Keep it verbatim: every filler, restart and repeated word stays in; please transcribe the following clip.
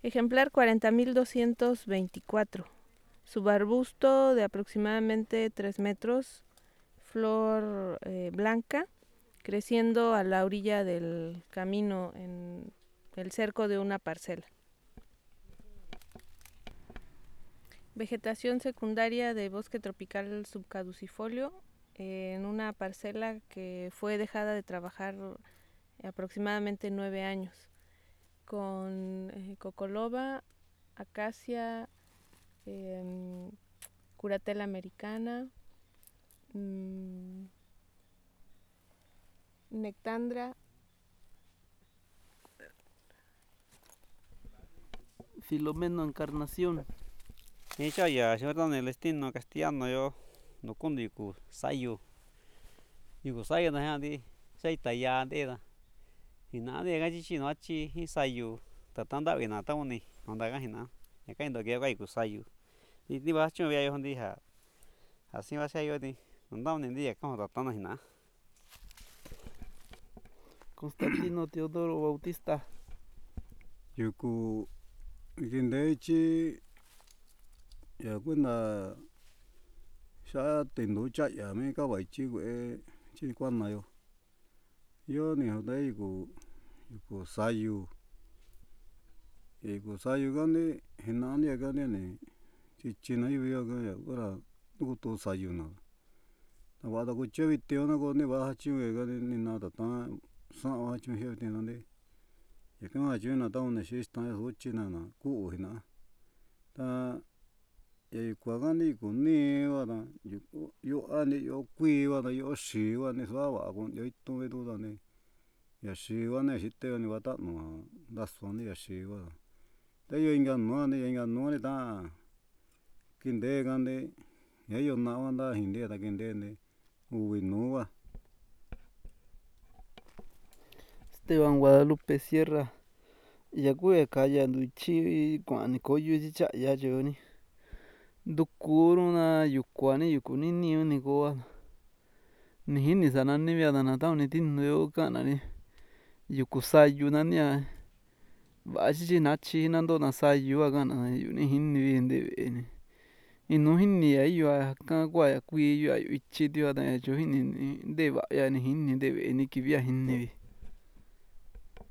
Ejemplar cuarenta mil doscientos veinticuatro. Subarbusto de aproximadamente tres metros, flor eh, blanca, creciendo a la orilla del camino en el cerco de una parcela. Vegetación secundaria de bosque tropical subcaducifolio eh, en una parcela que fue dejada de trabajar aproximadamente nueve años, con eh, cocoloba, acacia, eh, curatela americana, mmm, nectandra, Filomeno Encarnación. Ella ya, yo en el destino castellano yo no con yuku sayo. Yuku sayo na handi, saita ya andera. Y nada de gachi chino achi y sayo. Tatanda bien ata uni, onda gajina. Ya caen do que yuku sayo. Y ni vas chun vea yo hondi ha. Así va a ser yo di. Onda un día como tatanda hina. Constantino Teodoro Bautista. Yuku Gindechi ya cuenta xa tendo chạy ya me ka bai chi we chi quan na yo yo ni ho dai ku ku sayu e ku sayu ga ne hina ne ga ne ne chi chi na yu ya ga ya ora ku to sayu na na wa da ku che vi te na ko ne ba ha chi we ga ne na da ta sa wa chi he te na ne ya ka ma chi na ta ne shi sta ho chi na na ku hina ta e kwa ga ni ku ni wa da yo a ni yo kui wa da yo shi wa ni sa wa ku yo to ve do da ne ya shi wa ne shi te ni wa ta no da so ni ya shi wa te yo inga no ne inga no ne ta kinde ga ne ya yo na wa da hin de da kinde ne u vi no wa. Esteban Guadalupe Sierra. Ya kue kaya nduchi kuani koyu chi cha ya joni. Ndukuru na yukuani yukuni ni ni ko ni hini sana ni via na ta ni tin yo kana ni yuku sayu na nia va chi na chi na ndo na sayu a kana yu ni hini vi nde ve ni inu hini ya yu a ka kwa ya kui yu a yu ichi dio da ya jo hini nde va ya ni hini nde ve ni ki via hini vi.